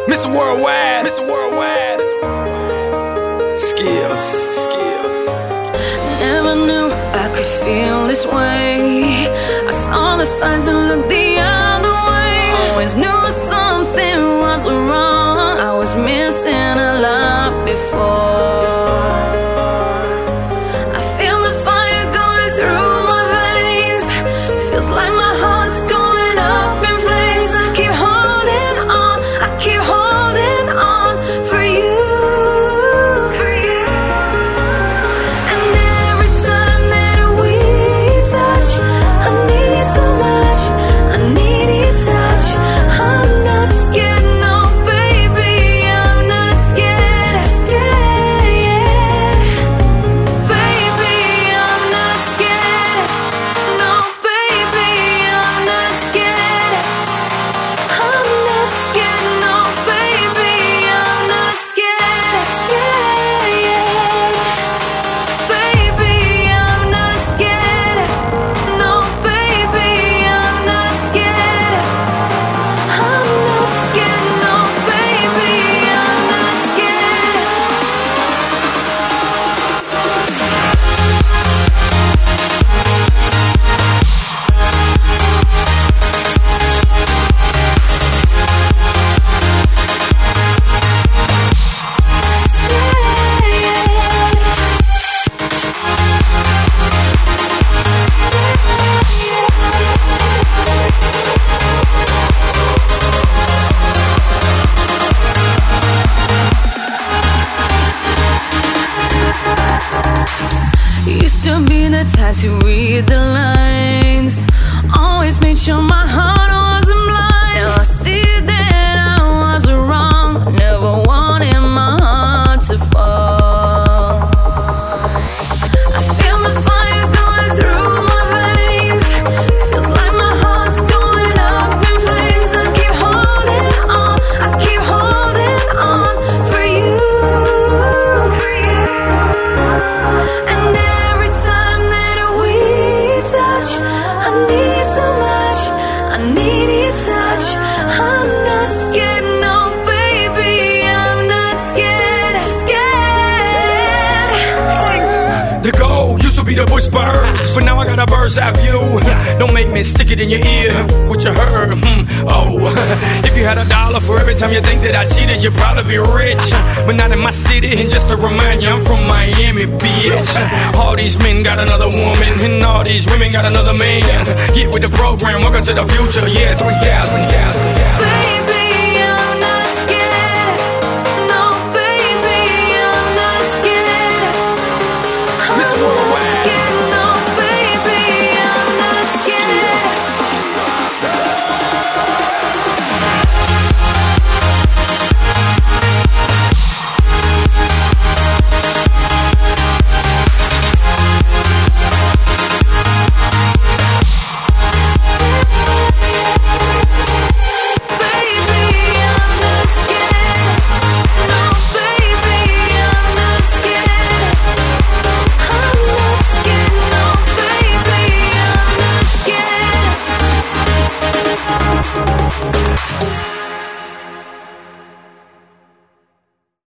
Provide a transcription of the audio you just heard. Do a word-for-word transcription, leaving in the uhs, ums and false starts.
Mister Worldwide, Mister Worldwide. Skills, skills. Never knew I could feel this way. I saw the signs and looked the other way. Always knew something was wrong. I was missing a lot before. I feel the fire going through my veins. Feels like my heart's going up in flames. I keep holding on, I keep holding on for you. And every time that we touch, I need you so much, I need your touch. I'm not scared, no baby, I'm not scared, scared. Baby, I'm not scared, no baby, I'm not scared. I'm not scared, no baby, I'm not scared, scared. Baby, I'm not scared, no baby, I'm not scared. I'm not scared, no baby, I'm not scared. Used to be the type to read the lines. Always made sure my heart wasn't blind. Now I see that I was wrong. Never wanted my heart to fall. I feel the fire going through my veins. Feels like my heart's going up in flames. I keep holding on, I keep holding on for you. And every time that we touch, I need you so much, I need your touch. I'm not scared, no baby, I'm not scared, scared. The goal used to be the bush birds, but now I got a bird's eye view. Don't make me stick it in your ear. What you heard? Hmm. Oh, if you had a dollar for every time you think that I cheated, you'd probably be rich. But not in my city. And just to remind you, I'm from Miami, bitch. All these men got another woman, and all these women got another man. Get with the program. Welcome to the future. Yeah, three thousand.